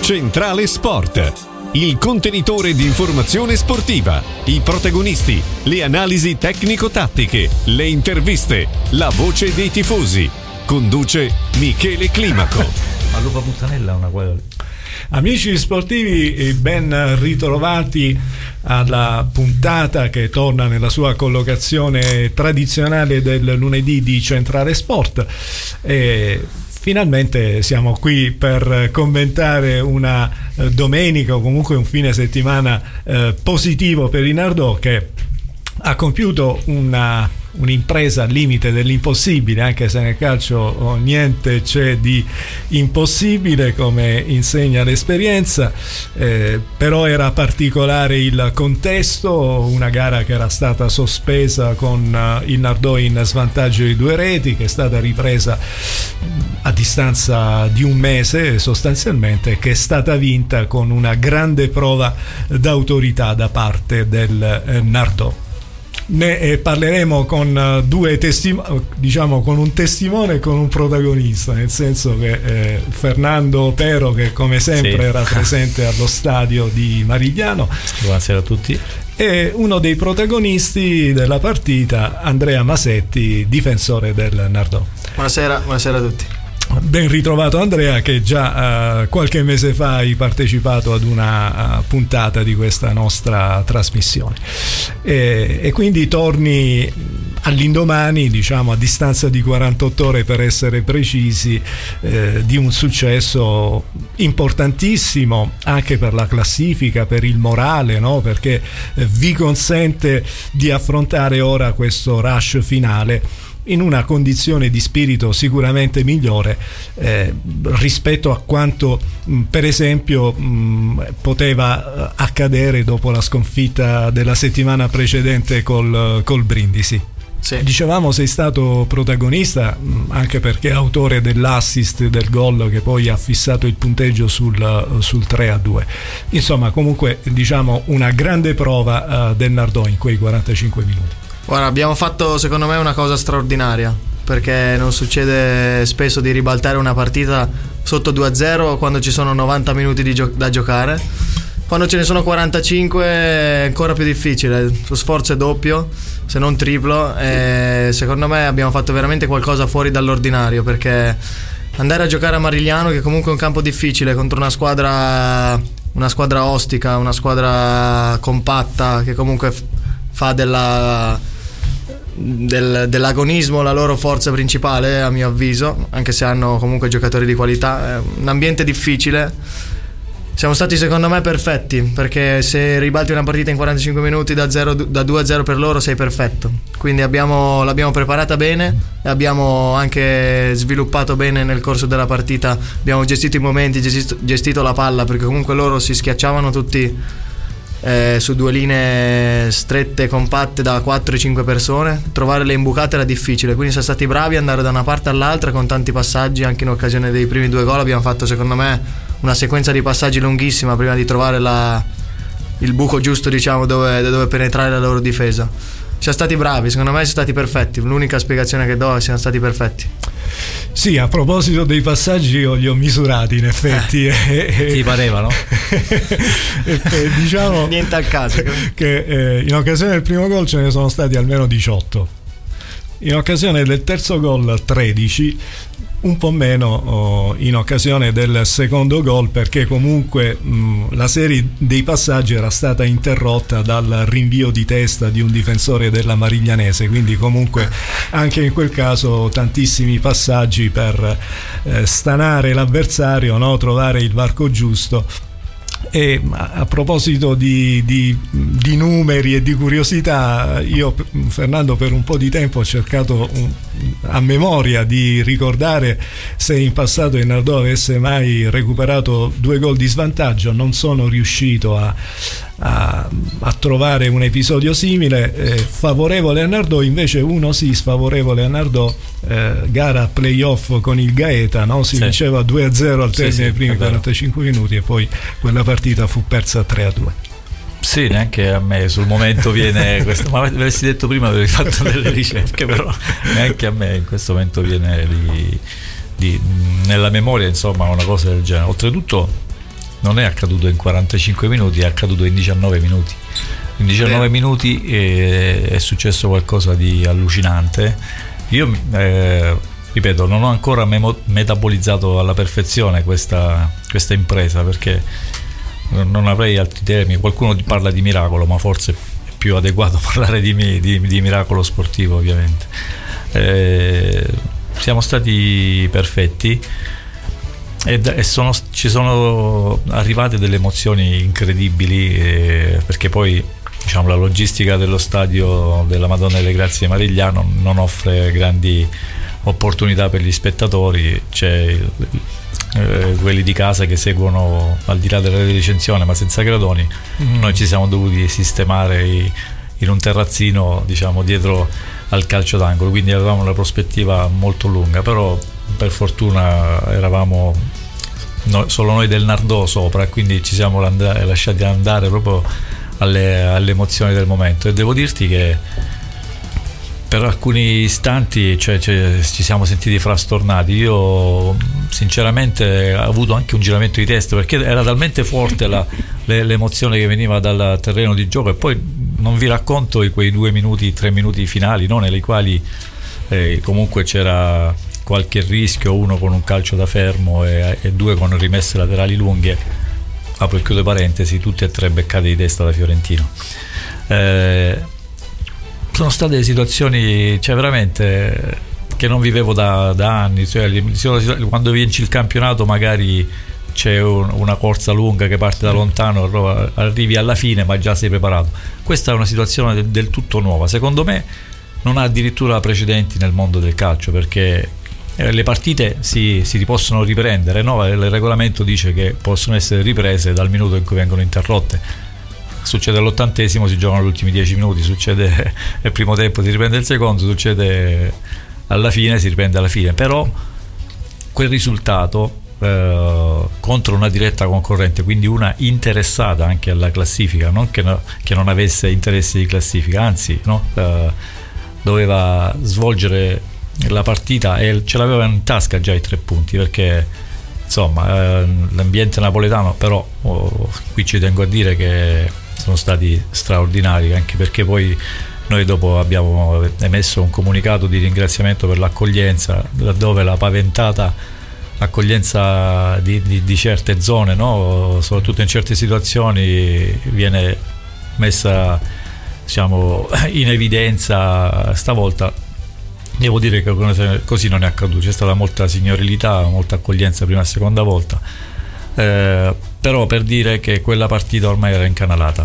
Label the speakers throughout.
Speaker 1: Centrale Sport, il contenitore di informazione sportiva, i protagonisti, le analisi tecnico-tattiche, le interviste, la voce dei tifosi. Conduce Michele Climaco.
Speaker 2: Ma Lupa Puttanella è una quella.
Speaker 3: Amici sportivi, ben ritrovati alla puntata che torna nella sua collocazione tradizionale del lunedì di Centrale Sport. Finalmente siamo qui per commentare una domenica o comunque un fine settimana positivo per il Nardò, che ha compiuto un'impresa al limite dell'impossibile, anche se nel calcio niente c'è di impossibile, come insegna l'esperienza, però era particolare il contesto, una gara che era stata sospesa con il Nardò in svantaggio di 2 reti, che è stata ripresa a distanza di un mese sostanzialmente, che è stata vinta con una grande prova d'autorità da parte del Nardò. Ne parleremo con due diciamo con un testimone e con un protagonista, nel senso che Fernando Pero, che come sempre era presente allo stadio di Marigliano.
Speaker 2: Buonasera a tutti.
Speaker 3: E uno dei protagonisti della partita, Andrea Masetti, difensore del Nardò.
Speaker 4: Buonasera a tutti.
Speaker 3: Ben ritrovato Andrea, che già qualche mese fa hai partecipato ad una puntata di questa nostra trasmissione, e quindi torni all'indomani, diciamo a distanza di 48 ore per essere precisi, di un successo importantissimo anche per la classifica, per il morale, no? Perché vi consente di affrontare ora questo rush finale in una condizione di spirito sicuramente migliore rispetto a quanto per esempio poteva accadere dopo la sconfitta della settimana precedente col Brindisi. Sì. Dicevamo, sei stato protagonista anche perché autore dell'assist del gol che poi ha fissato il punteggio sul 3-2. Insomma, comunque diciamo una grande prova del Nardò in quei 45 minuti.
Speaker 4: Guarda, abbiamo fatto secondo me una cosa straordinaria, perché non succede spesso di ribaltare una partita sotto 2-0 quando ci sono 90 minuti da giocare. Quando ce ne sono 45 è ancora più difficile, lo sforzo è doppio, se non triplo, e secondo me abbiamo fatto veramente qualcosa fuori dall'ordinario, perché andare a giocare a Marigliano, che comunque è un campo difficile, contro una squadra ostica, una squadra compatta, che comunque fa dell'agonismo la loro forza principale, a mio avviso, anche se hanno comunque giocatori di qualità. È un ambiente difficile. Siamo stati secondo me perfetti, perché se ribalti una partita in 45 minuti da 2-0 per loro sei perfetto. Quindi l'abbiamo preparata bene e abbiamo anche sviluppato bene nel corso della partita. Abbiamo gestito i momenti, gestito la palla, perché comunque loro si schiacciavano tutti su 2 linee strette, compatte da 4-5 persone. Trovare le imbucate era difficile, quindi siamo stati bravi ad andare da una parte all'altra con tanti passaggi. Anche in occasione dei primi 2 gol abbiamo fatto secondo me una sequenza di passaggi lunghissima prima di trovare il buco giusto, diciamo, dove penetrare la loro difesa. Siamo stati bravi, secondo me siamo stati perfetti. L'unica spiegazione che do è che siamo stati perfetti.
Speaker 3: Sì, a proposito dei passaggi io li ho misurati in effetti.
Speaker 2: Ti pareva, no?
Speaker 3: Diciamo
Speaker 4: niente al caso.
Speaker 3: Che in occasione del primo gol ce ne sono stati almeno 18. In occasione del terzo gol 13, un po' meno in occasione del secondo gol, perché comunque la serie dei passaggi era stata interrotta dal rinvio di testa di un difensore della Mariglianese, quindi comunque anche in quel caso tantissimi passaggi per stanare l'avversario, no? Trovare il varco giusto. E a proposito di numeri e di curiosità, io, Fernando, per un po' di tempo ho cercato a memoria di ricordare se in passato il Nardò avesse mai recuperato 2 gol di svantaggio. Non sono riuscito a trovare un episodio simile favorevole a Nardò. Invece uno sì, sfavorevole a Nardò, gara playoff con il Gaeta, no? Si vinceva 2-0 al termine dei primi 45 minuti e poi quella partita fu persa 3-2.
Speaker 2: Sì, neanche a me sul momento viene questo, ma avresti detto prima, avevi fatto delle ricerche, però neanche a me in questo momento viene nella memoria, insomma, una cosa del genere. Oltretutto non è accaduto in 45 minuti, è accaduto in 19 minuti. In 19 minuti è successo qualcosa di allucinante. Io ripeto, non ho ancora metabolizzato alla perfezione questa impresa, perché non avrei altri termini. Qualcuno parla di miracolo, ma forse è più adeguato parlare di miracolo sportivo, ovviamente. Siamo stati perfetti e ci sono arrivate delle emozioni incredibili, perché poi, diciamo, la logistica dello stadio della Madonna delle Grazie di Marigliano non offre grandi opportunità per gli spettatori. C'è quelli di casa che seguono al di là della recensione ma senza gradoni. Noi ci siamo dovuti sistemare in un terrazzino, diciamo, dietro al calcio d'angolo, quindi avevamo una prospettiva molto lunga, però per fortuna eravamo solo noi del Nardò sopra, quindi ci siamo lasciati andare proprio alle emozioni del momento, e devo dirti che per alcuni istanti ci siamo sentiti frastornati. Io sinceramente ho avuto anche un giramento di testa, perché era talmente forte l'emozione che veniva dal terreno di gioco, e poi non vi racconto quei 2 minuti, 3 minuti finali, no? Nei quali comunque c'era qualche rischio, uno con un calcio da fermo e 2 con rimesse laterali lunghe, apro e chiudo parentesi, tutte e 3 beccate di testa da Fiorentino. Sono state situazioni, veramente, che non vivevo da anni. Quando vinci il campionato magari c'è una corsa lunga che parte da lontano, arrivi alla fine ma già sei preparato. Questa è una situazione del tutto nuova, secondo me non ha addirittura precedenti nel mondo del calcio, perché le partite si possono riprendere, no? Il regolamento dice che possono essere riprese dal minuto in cui vengono interrotte. Succede all'80°, si giocano gli ultimi 10 minuti, succede il primo tempo, si riprende il secondo, succede alla fine, si riprende alla fine. Però quel risultato contro una diretta concorrente, quindi una interessata anche alla classifica, non che non avesse interessi di classifica, anzi, no? Doveva svolgere la partita e ce l'aveva in tasca già i 3 punti, perché insomma l'ambiente napoletano, però qui ci tengo a dire che sono stati straordinari, anche perché poi noi dopo abbiamo emesso un comunicato di ringraziamento per l'accoglienza, laddove la paventata accoglienza di certe zone, no? Soprattutto in certe situazioni, viene messa, diciamo, in evidenza. Stavolta devo dire che così non è accaduto, c'è stata molta signorilità, molta accoglienza prima e seconda volta, però per dire che quella partita ormai era incanalata.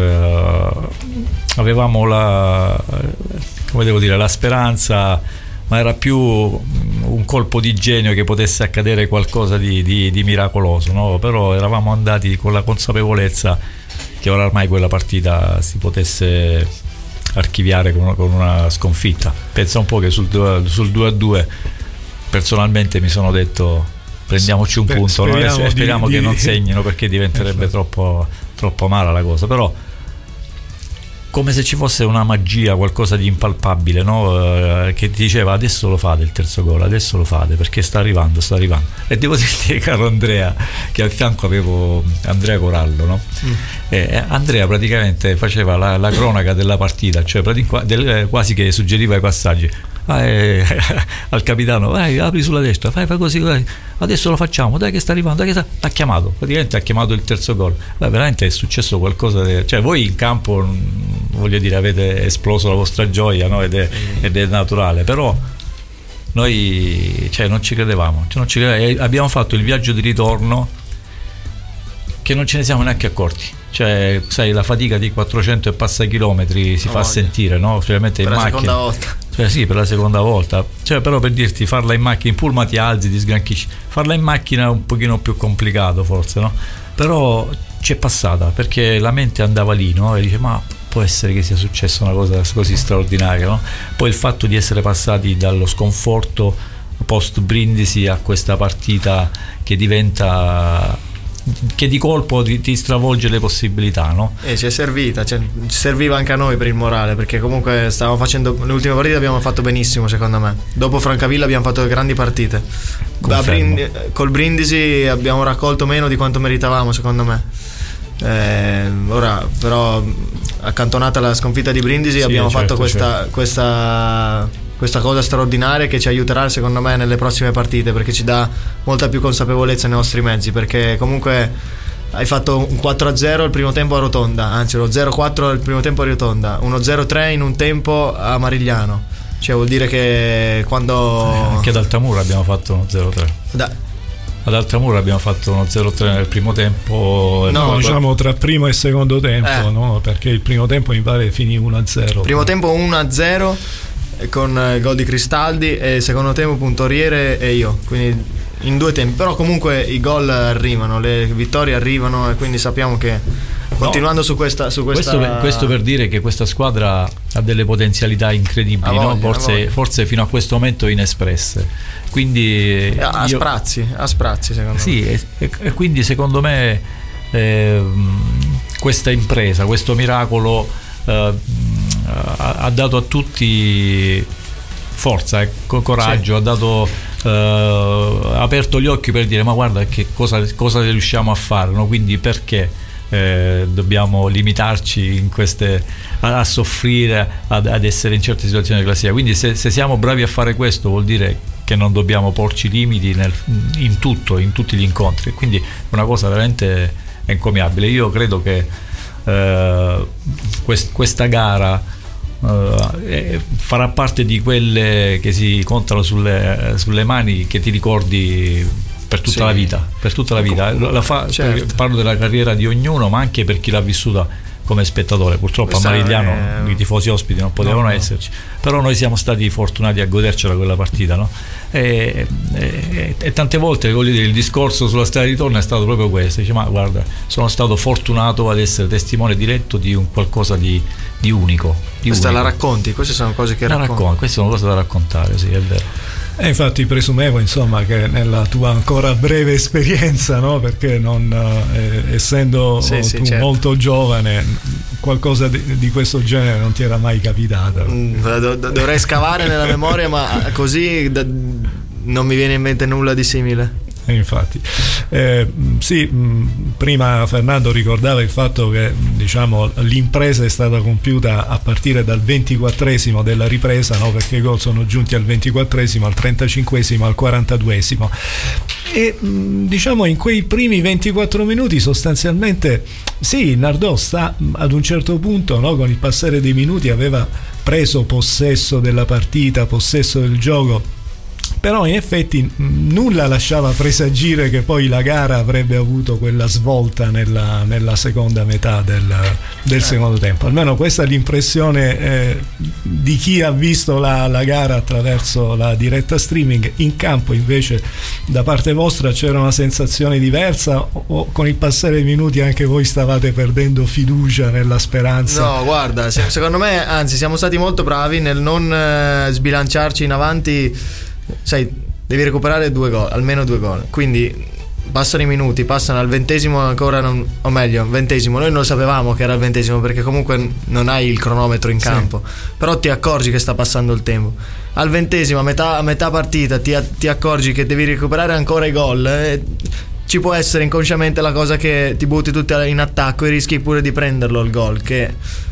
Speaker 2: Avevamo la speranza, ma era più un colpo di genio che potesse accadere qualcosa di miracoloso, no? Però eravamo andati con la consapevolezza che ormai quella partita si potesse archiviare con una sconfitta. Pensa un po' che sul 2-2 personalmente mi sono detto prendiamoci un punto, speriamo che non segnino, perché diventerebbe troppo amara la cosa. Però come se ci fosse una magia, qualcosa di impalpabile, no? Che ti diceva adesso lo fate il terzo gol, adesso lo fate, perché sta arrivando. E devo dirti, caro Andrea, che al fianco avevo Andrea Corallo, no? Andrea praticamente faceva la cronaca della partita, cioè quasi che suggeriva i passaggi. Al capitano, vai, apri sulla destra, fai così, adesso lo facciamo, dai che sta arrivando, ha chiamato, praticamente ha chiamato il terzo gol. Veramente è successo qualcosa cioè voi in campo, voglio dire, avete esploso la vostra gioia, no? ed è naturale, però noi non ci credevamo, e abbiamo fatto il viaggio di ritorno che non ce ne siamo neanche accorti. Cioè, sai, la fatica di 400 e passa chilometri si fa sentire, no? Specialmente in macchina. Per la seconda volta. Sì, per la seconda volta. Però per dirti, farla in macchina, in pullman ti alzi, ti sgranchisci. Farla in macchina è un pochino più complicato, forse, no? Però c'è passata, perché la mente andava lì, no? E dice, ma può essere che sia successa una cosa così straordinaria, no? Poi il fatto di essere passati dallo sconforto post Brindisi a questa partita che diventa che di colpo ti stravolge le possibilità, no?
Speaker 4: E ci è servita, ci serviva anche a noi per il morale, perché comunque stavamo facendo le ultime partite, abbiamo fatto benissimo secondo me. Dopo Francavilla abbiamo fatto grandi partite. Col Brindisi abbiamo raccolto meno di quanto meritavamo secondo me. Ora però, accantonata la sconfitta di Brindisi, abbiamo fatto questa cosa straordinaria che ci aiuterà secondo me nelle prossime partite, perché ci dà molta più consapevolezza nei nostri mezzi, perché comunque hai fatto un 4-0 al primo tempo a Rotonda, anzi lo 0-4 al primo tempo a Rotonda, uno 0-3 in un tempo a Marigliano, cioè vuol dire che quando
Speaker 2: anche ad Altamura abbiamo fatto uno 0-3 ad Altamura abbiamo fatto uno 0-3 nel primo tempo,
Speaker 3: diciamo tra primo e secondo tempo, no? Perché il primo tempo mi pare finì 1-0.
Speaker 4: Primo tempo 1-0 con il gol di Cristaldi, e secondo tempo Puntoriere e io, quindi in 2 tempi. Però comunque i gol arrivano, le vittorie arrivano, e quindi sappiamo che continuando su questa
Speaker 2: questo per dire che questa squadra ha delle potenzialità incredibili, no? Forse fino a questo momento inespresse, quindi
Speaker 4: a sprazzi secondo
Speaker 2: me. E quindi secondo me questa impresa, questo miracolo ha dato a tutti forza, coraggio, ha aperto gli occhi per dire: ma guarda che cosa riusciamo a fare, no? Quindi perché dobbiamo limitarci a soffrire, ad essere in certe situazioni di classifica? Quindi se siamo bravi a fare questo, vuol dire che non dobbiamo porci limiti in tutti gli incontri, quindi è una cosa veramente encomiabile. Io credo che questa gara farà parte di quelle che si contano sulle mani, che ti ricordi per tutta la vita, certo. Parlo della carriera di ognuno, ma anche per chi l'ha vissuta come spettatore. Purtroppo a Marigliano i tifosi ospiti non potevano esserci, però noi siamo stati fortunati a godercela quella partita, no? E tante volte il discorso sulla strada di ritorno è stato proprio questo: dice, ma guarda, sono stato fortunato ad essere testimone diretto di un qualcosa di unico.
Speaker 4: Questa la racconti? Queste sono cose che racconti?
Speaker 2: Queste sono cose da raccontare, sì, è vero.
Speaker 3: E infatti presumevo, insomma, che nella tua ancora breve esperienza, no? Perché essendo tu
Speaker 4: certo,
Speaker 3: molto giovane, qualcosa di questo genere non ti era mai capitato.
Speaker 4: Dovrei scavare nella memoria, ma così non mi viene in mente nulla di simile.
Speaker 3: Infatti prima Fernando ricordava il fatto che, diciamo, l'impresa è stata compiuta a partire dal 24esimo della ripresa, no? Perché i gol sono giunti al 24esimo, al 35esimo, al 42esimo, e diciamo in quei primi 24 minuti sostanzialmente Nardò ad un certo punto, no? Con il passare dei minuti aveva preso possesso della partita, possesso del gioco, però in effetti nulla lasciava presagire che poi la gara avrebbe avuto quella svolta nella seconda metà del secondo tempo. Almeno questa è l'impressione di chi ha visto la gara attraverso la diretta streaming. In campo invece da parte vostra c'era una sensazione diversa, o con il passare dei minuti anche voi stavate perdendo fiducia nella speranza?
Speaker 4: No, guarda, secondo me anzi siamo stati molto bravi nel non sbilanciarci in avanti. Sai, devi recuperare 2 gol, almeno 2 gol, quindi passano i minuti, passano al 20esimo ancora o meglio, 20esimo, noi non lo sapevamo che era il 20esimo, perché comunque non hai il cronometro in campo, però ti accorgi che sta passando il tempo. Al 20esimo, a metà partita, ti accorgi che devi recuperare ancora i gol, ci può essere inconsciamente la cosa che ti butti tutti in attacco e rischi pure di prenderlo il gol, che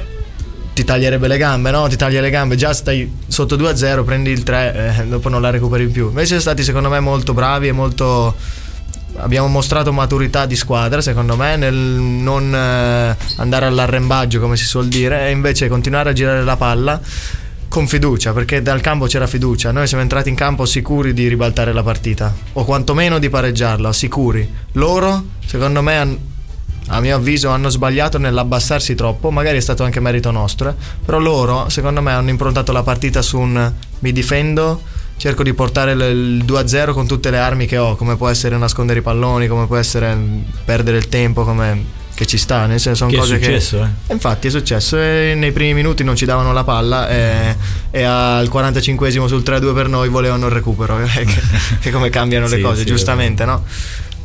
Speaker 4: ti taglierebbe le gambe, no? Ti taglia le gambe, già stai sotto 2-0, prendi il 3, dopo non la recuperi più. Invece siamo stati secondo me molto bravi e abbiamo mostrato maturità di squadra, secondo me, nel non andare all'arrembaggio, come si suol dire, e invece continuare a girare la palla con fiducia, perché dal campo c'era fiducia. Noi siamo entrati in campo sicuri di ribaltare la partita, o quantomeno di pareggiarla, sicuri. Loro, secondo me, a mio avviso hanno sbagliato nell'abbassarsi troppo, magari è stato anche merito nostro, però loro secondo me hanno improntato la partita su un mi difendo, cerco di portare il 2-0 con tutte le armi che ho, come può essere nascondere i palloni, come può essere perdere il tempo, come che ci sta, nel senso, sono cose
Speaker 2: è successo,
Speaker 4: infatti è successo, e nei primi minuti non ci davano la palla, e al 45esimo sul 3-2 per noi volevano il recupero, che come cambiano le cose, giustamente, no?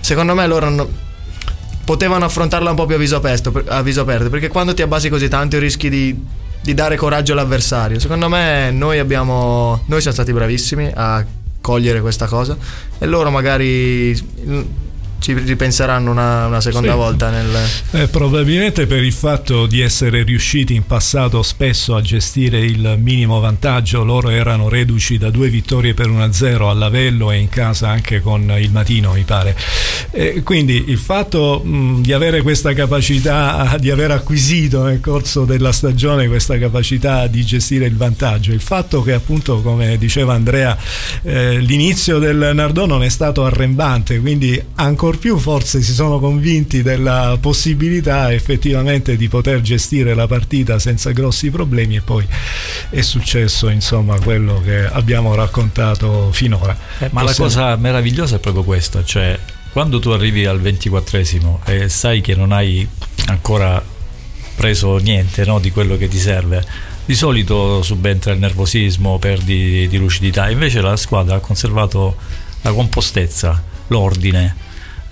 Speaker 4: secondo me loro potevano affrontarla un po' più a viso aperto, perché quando ti abbassi così tanto rischi di dare coraggio all'avversario. Secondo me noi siamo stati bravissimi a cogliere questa cosa, e loro magari ci ripenseranno una seconda volta
Speaker 3: probabilmente per il fatto di essere riusciti in passato spesso a gestire il minimo vantaggio. Loro erano reduci da 2 vittorie per 1-0 a Lavello e in casa anche con il Matino, mi pare, quindi il fatto di avere questa capacità, di aver acquisito nel corso della stagione questa capacità di gestire il vantaggio, il fatto che appunto, come diceva Andrea, l'inizio del Nardò non è stato arrembante, quindi ancora più forse si sono convinti della possibilità effettivamente di poter gestire la partita senza grossi problemi, e poi è successo insomma quello che abbiamo raccontato finora.
Speaker 2: Ma la cosa meravigliosa è proprio questa, cioè quando tu arrivi al 24esimo e sai che non hai ancora preso niente, no, di quello che ti serve, di solito subentra il nervosismo, perdi di lucidità. Invece la squadra ha conservato la compostezza, l'ordine.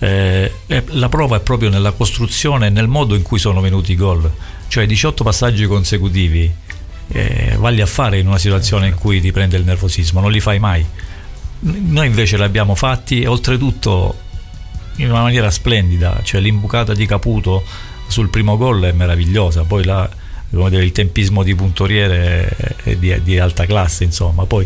Speaker 2: La prova è proprio nella costruzione, nel modo in cui sono venuti i gol, cioè 18 passaggi consecutivi, valli a fare in una situazione in cui ti prende il nervosismo, non li fai mai. Noi invece li abbiamo fatti, e oltretutto in una maniera splendida, cioè l'imbucata di Caputo sul primo gol è meravigliosa, poi il tempismo di Puntoriere è di alta classe, insomma. Poi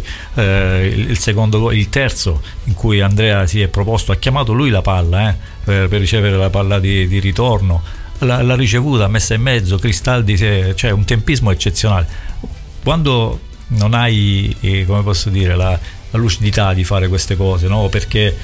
Speaker 2: il secondo gol, il terzo, in cui Andrea si è proposto, ha chiamato lui la palla per ricevere la palla di ritorno, l'ha ricevuta, messa in mezzo, Cristaldi, cioè un tempismo eccezionale. Quando non hai, come posso dire, la lucidità di fare queste cose, no? Perché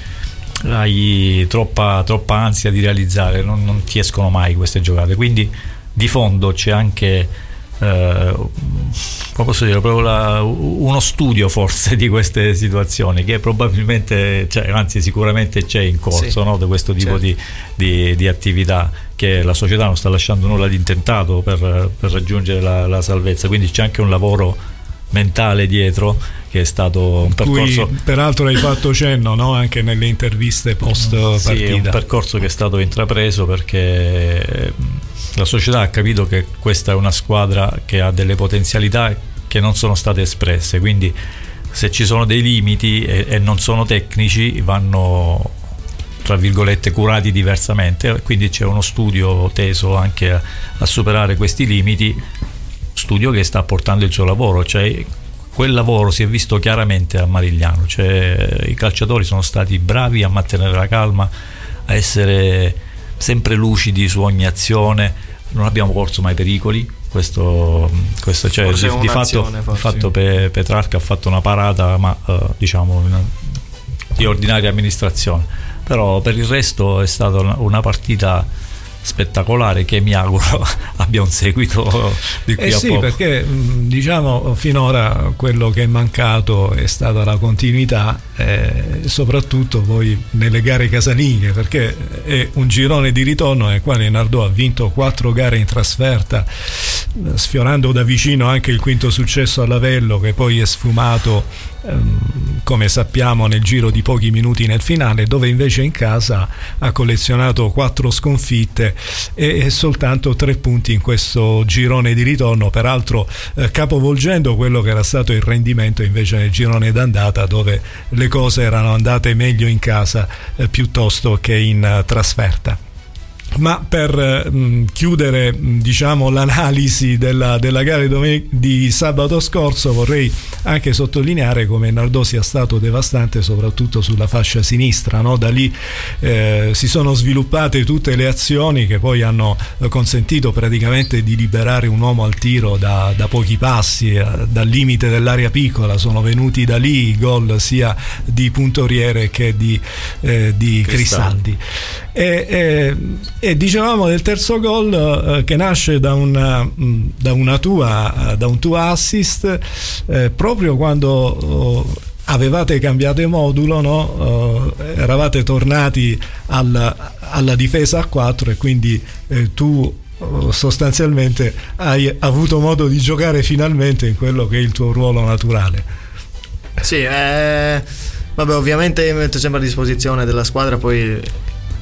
Speaker 2: hai troppa ansia di realizzare, non ti escono mai queste giocate. Quindi di fondo c'è anche come posso dire, proprio uno studio forse di queste situazioni, che probabilmente anzi sicuramente c'è in corso, sì, no? Da questo tipo di attività, che la società non sta lasciando nulla di intentato per raggiungere la salvezza, quindi c'è anche un lavoro mentale dietro, che è stato un percorso,
Speaker 3: cui peraltro hai fatto cenno, no? Anche nelle interviste post partita.
Speaker 2: Sì, un percorso che è stato intrapreso, perché la società ha capito che questa è una squadra che ha delle potenzialità che non sono state espresse, quindi se ci sono dei limiti e non sono tecnici, vanno tra virgolette curati diversamente, quindi c'è uno studio teso anche a superare questi limiti, studio che sta portando il suo lavoro, cioè quel lavoro si è visto chiaramente a Marigliano, cioè i calciatori sono stati bravi a mantenere la calma, a essere sempre lucidi su ogni azione, non abbiamo corso mai pericoli, questo cioè, di fatto Petrarca ha fatto una parata, ma diciamo di ordinaria amministrazione, però per il resto è stata una partita spettacolare, che mi auguro abbia un seguito di qui a
Speaker 3: sì,
Speaker 2: poco.
Speaker 3: perché diciamo finora quello che è mancato è stata la continuità, soprattutto poi nelle gare casalinghe, perché è un girone di ritorno nel quale Nardò ha vinto 4 gare in trasferta, sfiorando da vicino anche il quinto successo a Lavello, che poi è sfumato come sappiamo nel giro di pochi minuti nel finale, dove invece in casa ha collezionato 4 sconfitte e soltanto 3 punti in questo girone di ritorno, peraltro capovolgendo quello che era stato il rendimento invece nel girone d'andata, dove le cose erano andate meglio in casa piuttosto che in trasferta. Ma per chiudere diciamo l'analisi della gara di sabato scorso, vorrei anche sottolineare come Nardò sia stato devastante soprattutto sulla fascia sinistra, no? Da lì si sono sviluppate tutte le azioni che poi hanno consentito praticamente di liberare un uomo al tiro da pochi passi, dal limite dell'area piccola. Sono venuti da lì i gol sia di Puntoriere che di Cristaldi. E dicevamo del terzo gol che nasce da un tuo assist proprio quando avevate cambiato modulo, no? Eravate tornati alla difesa a 4 e quindi tu sostanzialmente hai avuto modo di giocare finalmente in quello che è il tuo ruolo naturale.
Speaker 4: Sì, vabbè, ovviamente mi metto sempre a disposizione della squadra, poi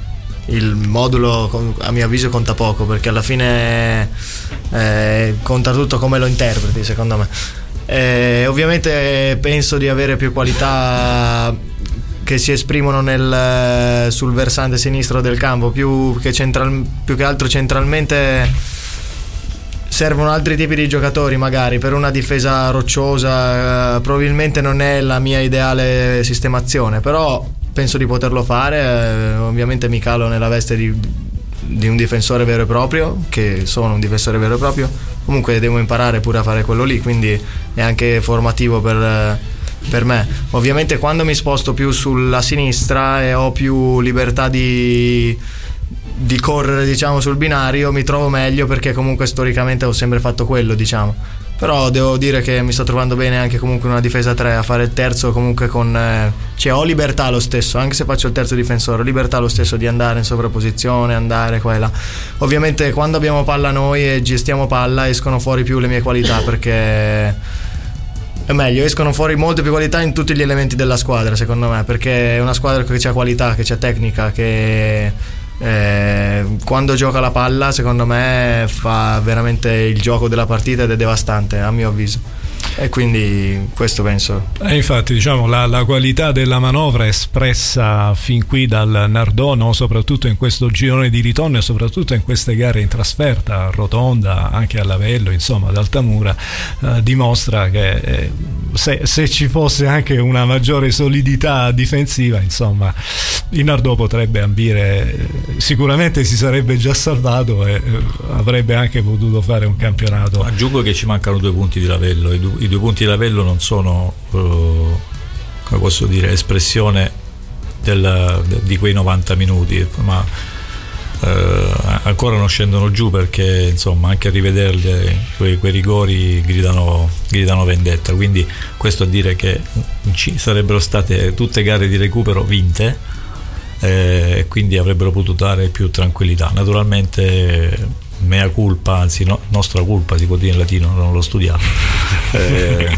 Speaker 4: il modulo a mio avviso conta poco, perché alla fine conta tutto come lo interpreti, secondo me. Ovviamente penso di avere più qualità che si esprimono sul versante sinistro del campo, più che altro centralmente servono altri tipi di giocatori, magari per una difesa rocciosa probabilmente non è la mia ideale sistemazione, però penso di poterlo fare. Ovviamente mi calo nella veste di un difensore vero e proprio, che sono un difensore vero e proprio, comunque devo imparare pure a fare quello lì, quindi è anche formativo per me. Ovviamente quando mi sposto più sulla sinistra e ho più libertà di correre, diciamo, sul binario, mi trovo meglio, perché comunque storicamente ho sempre fatto quello, diciamo. Però devo dire che mi sto trovando bene anche comunque in una difesa 3, a fare il terzo comunque cioè ho libertà lo stesso, anche se faccio il terzo difensore, ho libertà lo stesso di andare in sovrapposizione, andare qua e là. Ovviamente quando abbiamo palla noi e gestiamo palla escono fuori più le mie qualità, perché è meglio, escono fuori molte più qualità in tutti gli elementi della squadra, secondo me, perché è una squadra che c'ha qualità, che c'ha tecnica, che quando gioca la palla secondo me fa veramente il gioco della partita ed è devastante, a mio avviso. E quindi questo penso.
Speaker 3: Infatti, diciamo, la qualità della manovra è espressa fin qui dal Nardò, soprattutto in questo girone di ritorno e soprattutto in queste gare in trasferta a Rotonda, anche a Lavello, insomma ad Altamura, dimostra che se ci fosse anche una maggiore solidità difensiva, insomma, il Nardò potrebbe ambire, sicuramente si sarebbe già salvato e avrebbe anche potuto fare un campionato.
Speaker 2: Aggiungo che ci mancano 2 punti di Lavello, i 2 punti di Lavello non sono, come posso dire, espressione di quei 90 minuti, ma ancora non scendono giù, perché insomma anche a rivederli quei rigori gridano vendetta, quindi questo a dire che ci sarebbero state tutte gare di recupero vinte, e quindi avrebbero potuto dare più tranquillità. Naturalmente mea culpa, anzi nostra colpa si può dire in latino, non l'ho studiato, per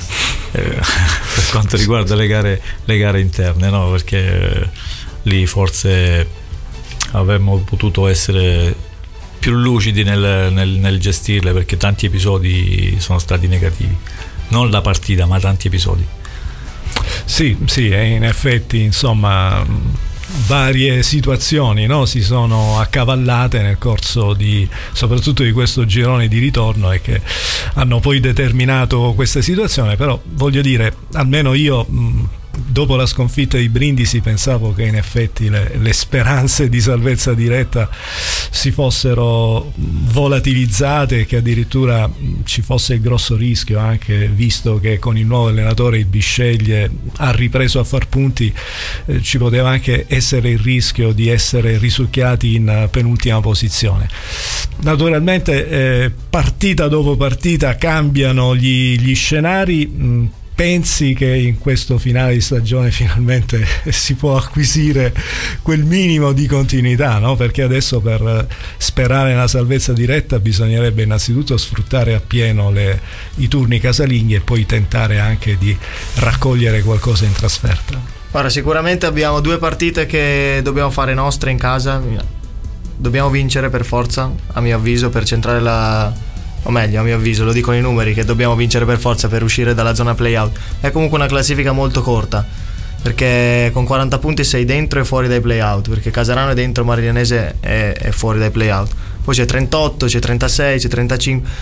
Speaker 2: quanto riguarda le gare interne, no? Perché lì forse avremmo potuto essere più lucidi nel gestirle, perché tanti episodi sono stati negativi, non la partita ma tanti episodi.
Speaker 3: Sì, in effetti, insomma, varie situazioni, si sono accavallate nel corso soprattutto di questo girone di ritorno, e che hanno poi determinato questa situazione. Però voglio dire, almeno io dopo la sconfitta di Brindisi pensavo che in effetti le speranze di salvezza diretta si fossero volatilizzate, che addirittura ci fosse il grosso rischio, anche visto che con il nuovo allenatore il Bisceglie ha ripreso a far punti, ci poteva anche essere il rischio di essere risucchiati in penultima posizione. Naturalmente partita dopo partita cambiano gli scenari. Pensi che in questo finale di stagione finalmente si può acquisire quel minimo di continuità, perché adesso per sperare nella salvezza diretta bisognerebbe innanzitutto sfruttare appieno i turni casalinghi e poi tentare anche di raccogliere qualcosa in trasferta.
Speaker 4: Guarda, sicuramente abbiamo 2 partite che dobbiamo fare nostre in casa, dobbiamo vincere per forza, a mio avviso, per centrare o meglio, a mio avviso, lo dicono i numeri, che dobbiamo vincere per forza per uscire dalla zona play-out. È comunque una classifica molto corta, perché con 40 punti sei dentro e fuori dai play-out, perché Casarano è dentro, Mariglianese è fuori dai play-out. Poi c'è 38, c'è 36, c'è 35.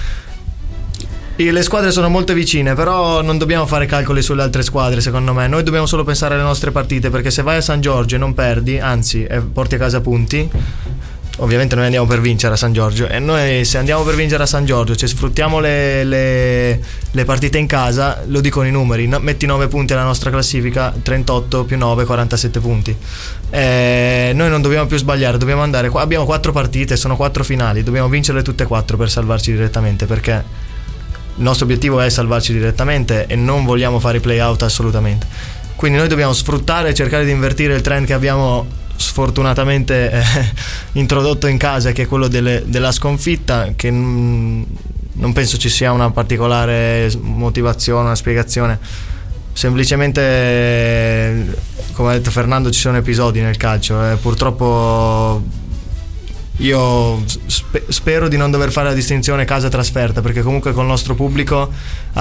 Speaker 4: Le squadre sono molto vicine, però non dobbiamo fare calcoli sulle altre squadre, secondo me. Noi dobbiamo solo pensare alle nostre partite, perché se vai a San Giorgio e non perdi, anzi porti a casa punti, ovviamente noi andiamo per vincere a San Giorgio, e noi se andiamo per vincere a San Giorgio, cioè sfruttiamo le partite in casa, lo dicono i numeri, metti 9 punti alla nostra classifica, 38 più 9, 47 punti. Noi non dobbiamo più sbagliare, dobbiamo andare qua, abbiamo 4 partite, sono 4 finali, dobbiamo vincerle tutte e 4 per salvarci direttamente, perché il nostro obiettivo è salvarci direttamente e non vogliamo fare i play-out assolutamente. Quindi noi dobbiamo sfruttare e cercare di invertire il trend che abbiamo sfortunatamente introdotto in casa, che è quello della sconfitta, che non penso ci sia una particolare motivazione, una spiegazione. Semplicemente, come ha detto Fernando, ci sono episodi nel calcio, purtroppo io spero di non dover fare la distinzione casa-trasferta, perché comunque col nostro pubblico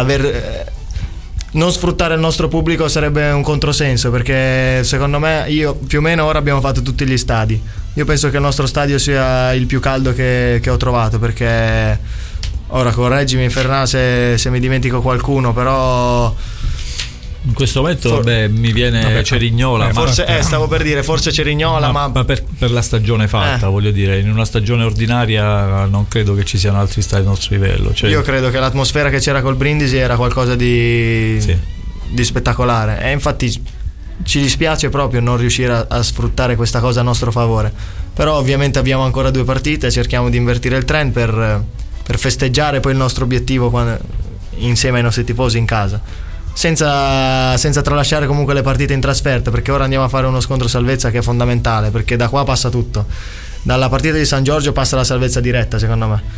Speaker 4: non sfruttare il nostro pubblico sarebbe un controsenso, perché secondo me più o meno ora abbiamo fatto tutti gli stadi. Io penso che il nostro stadio sia il più caldo che ho trovato, perché ora correggimi Fernà se mi dimentico qualcuno, però
Speaker 2: in questo momento mi viene Cerignola,
Speaker 4: forse stavo per dire forse Cerignola, ma
Speaker 2: per la stagione fatta, voglio dire, in una stagione ordinaria non credo che ci siano altri stadi al nostro livello, cioè,
Speaker 4: io credo che l'atmosfera che c'era col Brindisi era qualcosa di spettacolare, e infatti ci dispiace proprio non riuscire a sfruttare questa cosa a nostro favore, però ovviamente abbiamo ancora 2 partite, cerchiamo di invertire il trend per festeggiare poi il nostro obiettivo insieme ai nostri tifosi in casa, senza tralasciare comunque le partite in trasferta, perché ora andiamo a fare uno scontro salvezza che è fondamentale, perché da qua passa tutto, dalla partita di San Giorgio passa la salvezza diretta secondo me,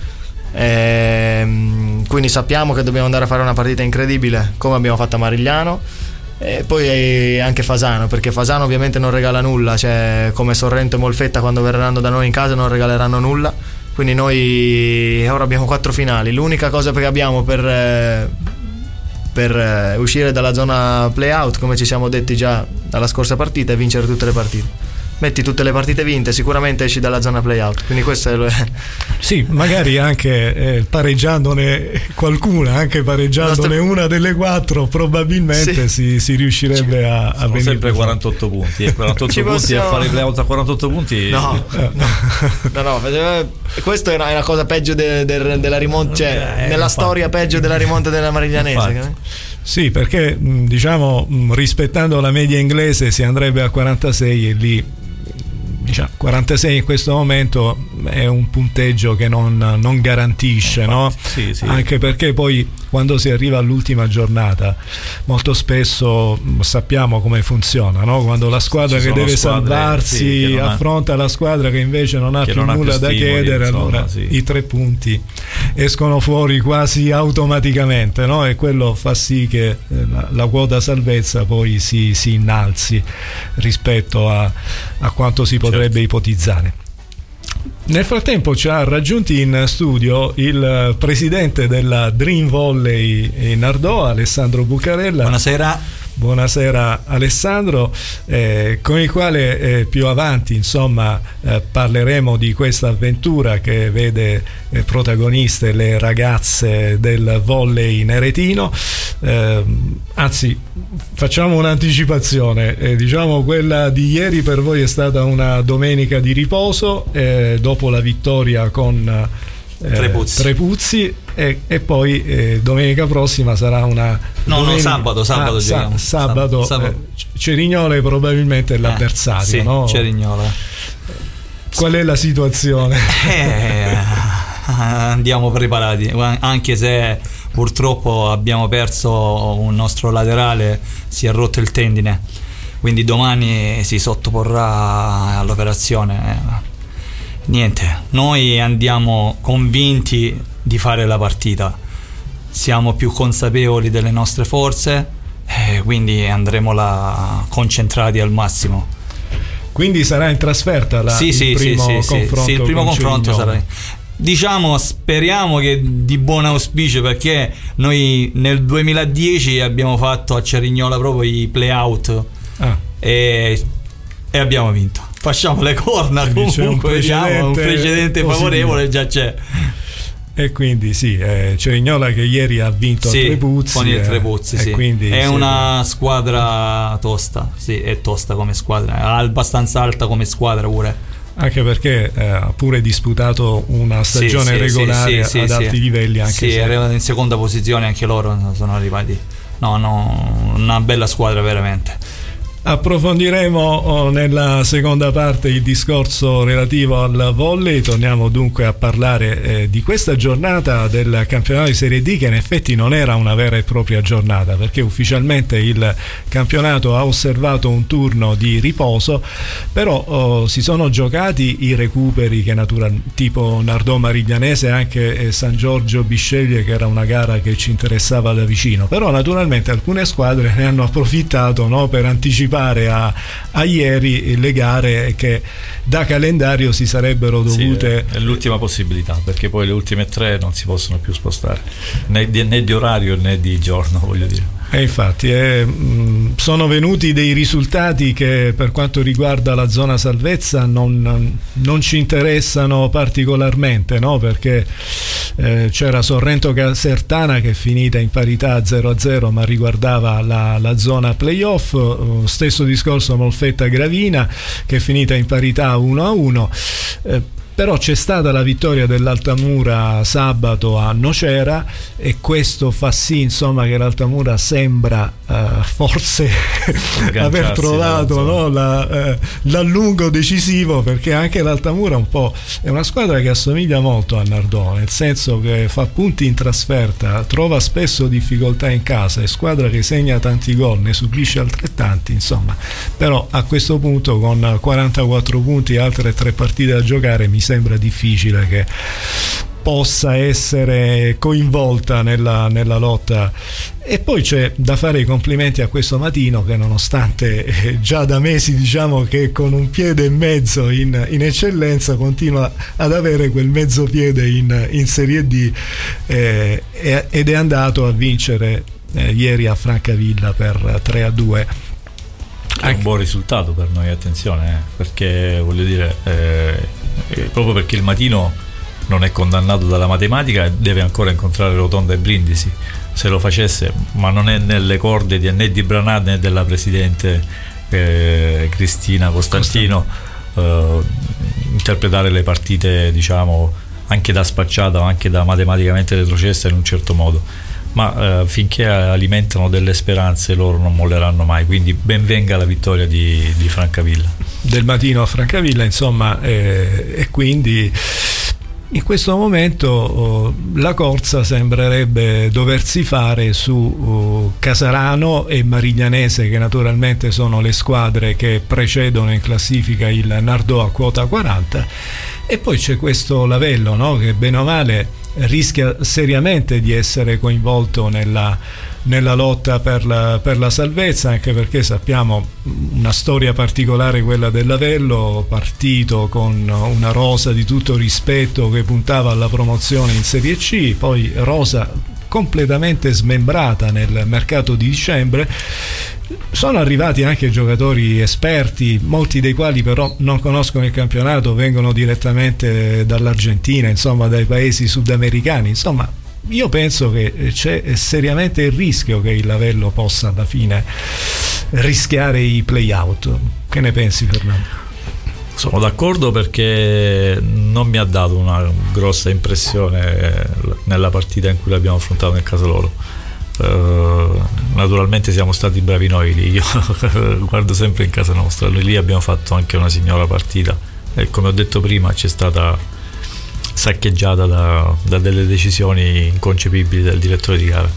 Speaker 4: quindi sappiamo che dobbiamo andare a fare una partita incredibile come abbiamo fatto a Marigliano, e poi anche Fasano, perché Fasano ovviamente non regala nulla, cioè come Sorrento e Molfetta quando verranno da noi in casa non regaleranno nulla, quindi noi ora abbiamo 4 finali, l'unica cosa che abbiamo per uscire dalla zona play-out, come ci siamo detti già dalla scorsa partita, è vincere tutte le partite. Metti tutte le partite vinte, sicuramente esci dalla zona play-out, quindi questo è
Speaker 3: sì, magari anche pareggiandone qualcuna, anche pareggiandone una delle 4, probabilmente si riuscirebbe a venire
Speaker 2: sempre 48 punti, 48 punti a fare i play-out a 48 punti
Speaker 4: no, questo è una cosa peggio della rimonta, cioè nella storia peggio della rimonta della Mariglianese.
Speaker 3: Sì, perché diciamo rispettando la media inglese si andrebbe a 46 e lì 46 in questo momento è un punteggio che non garantisce, no?
Speaker 2: Sì.
Speaker 3: Anche perché poi quando si arriva all'ultima giornata molto spesso sappiamo come funziona, no? Quando la squadra che deve salvarsi affronta la squadra che invece non ha più nulla da chiedere, allora i 3 punti escono fuori quasi automaticamente, no? E quello fa sì che la quota salvezza poi si innalzi rispetto a quanto si potrebbe ipotizzare. Nel frattempo ci ha raggiunti in studio il presidente della Dream Volley in Nardò, Alessandro Bucarella. Buonasera Alessandro, con il quale più avanti parleremo di questa avventura che vede protagoniste le ragazze del volley neretino, anzi facciamo un'anticipazione, diciamo quella di ieri per voi è stata una domenica di riposo dopo la vittoria con Trepuzzi e poi domenica prossima sarà sabato Cerignola è probabilmente l'avversario, no?
Speaker 5: Cerignola.
Speaker 3: Qual è la situazione?
Speaker 5: Andiamo preparati, anche se purtroppo abbiamo perso un nostro laterale, si è rotto il tendine, quindi domani si sottoporrà all'operazione. Niente, noi andiamo convinti di fare la partita, siamo più consapevoli delle nostre forze, quindi andremo là concentrati al massimo.
Speaker 3: Quindi sarà in trasferta il primo confronto?
Speaker 5: Sì, il primo confronto sarà. Diciamo, speriamo che di buon auspicio, perché noi nel 2010 abbiamo fatto a Cerignola proprio i play-out e abbiamo vinto. Facciamo le corna, quindi comunque un precedente favorevole già c'è.
Speaker 3: E quindi Cerignola che ieri ha vinto a Trepuzzi,
Speaker 5: con il Trepuzzi,
Speaker 3: quindi
Speaker 5: è una squadra tosta, è tosta come squadra, è abbastanza alta come squadra pure,
Speaker 3: anche perché ha pure disputato una stagione regolare ad alti livelli, anche se
Speaker 5: arrivano in seconda posizione anche loro, sono arrivati una bella squadra veramente.
Speaker 3: Approfondiremo nella seconda parte il discorso relativo al volley. Torniamo dunque a parlare di questa giornata del campionato di Serie D, che in effetti non era una vera e propria giornata, perché ufficialmente il campionato ha osservato un turno di riposo, però si sono giocati i recuperi che tipo Nardò Mariglianese e anche San Giorgio Bisceglie, che era una gara che ci interessava da vicino, però naturalmente alcune squadre ne hanno approfittato, no, per anticipare anticipare a ieri le gare che da calendario si sarebbero dovute.
Speaker 2: Sì, è l'ultima possibilità, perché poi le ultime 3 non si possono più spostare, né di orario né di giorno, voglio dire.
Speaker 3: E infatti sono venuti dei risultati che per quanto riguarda la zona salvezza non ci interessano particolarmente, no? Perché c'era Sorrento Casertana che è finita in parità 0-0 ma riguardava la zona playoff, stesso discorso Molfetta Gravina che è finita in parità 1-1. Però c'è stata la vittoria dell'Altamura sabato a Nocera e questo fa sì, insomma, che l'Altamura sembra forse aver trovato, no, l'allungo decisivo, perché anche l'Altamura un po' è una squadra che assomiglia molto a Nardò, nel senso che fa punti in trasferta, trova spesso difficoltà in casa, è squadra che segna tanti gol, ne subisce altrettanti, insomma. Però a questo punto con 44 punti e altre 3 partite da giocare mi sembra difficile che possa essere coinvolta nella lotta. E poi c'è da fare i complimenti a questo Matino che nonostante già da mesi diciamo che con un piede e mezzo in eccellenza continua ad avere quel mezzo piede in Serie D ed è andato a vincere ieri a Francavilla per 3-2.
Speaker 2: È un buon risultato per noi, attenzione, perché voglio dire proprio perché il Matino non è condannato dalla matematica, deve ancora incontrare Rotonda e Brindisi. Se lo facesse, ma non è nelle corde né di Branat né della presidente Cristina Costantino interpretare le partite, diciamo, anche da spacciata o anche da matematicamente retrocessa in un certo modo, ma finché alimentano delle speranze loro non molleranno mai, quindi ben venga la vittoria di Francavilla,
Speaker 3: del Matino a Francavilla, insomma, e quindi in questo momento la corsa sembrerebbe doversi fare su Casarano e Mariglianese, che naturalmente sono le squadre che precedono in classifica il Nardò a quota 40, e poi c'è questo Lavello, no? Che bene o male rischia seriamente di essere coinvolto nella lotta per la salvezza, anche perché sappiamo una storia particolare, quella del Lavello, partito con una rosa di tutto rispetto che puntava alla promozione in Serie C, poi rosa completamente smembrata nel mercato di dicembre. Sono arrivati anche giocatori esperti, molti dei quali però non conoscono il campionato, vengono direttamente dall'Argentina, insomma dai paesi sudamericani. Insomma, io penso che c'è seriamente il rischio che il Lavello possa alla fine rischiare i play-out. Che ne pensi, Fernando?
Speaker 2: Sono d'accordo, perché non mi ha dato una grossa impressione nella partita in cui l'abbiamo affrontato nel caso loro. Naturalmente siamo stati bravi noi lì, io guardo sempre in casa nostra, noi lì abbiamo fatto anche una signora partita e, come ho detto prima, c'è stata saccheggiata da delle decisioni inconcepibili del direttore di gara.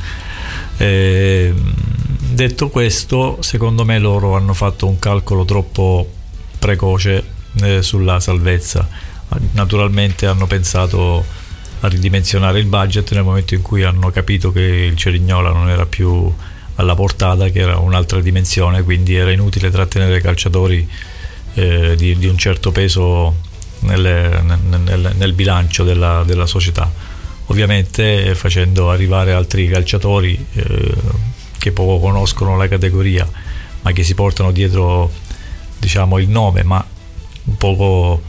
Speaker 2: Detto questo, secondo me loro hanno fatto un calcolo troppo precoce sulla salvezza. Naturalmente hanno pensato a ridimensionare il budget nel momento in cui hanno capito che il Cerignola non era più alla portata, che era un'altra dimensione, quindi era inutile trattenere calciatori di un certo peso nel bilancio della società, ovviamente facendo arrivare altri calciatori che poco conoscono la categoria ma che si portano dietro, diciamo, il nome, ma poco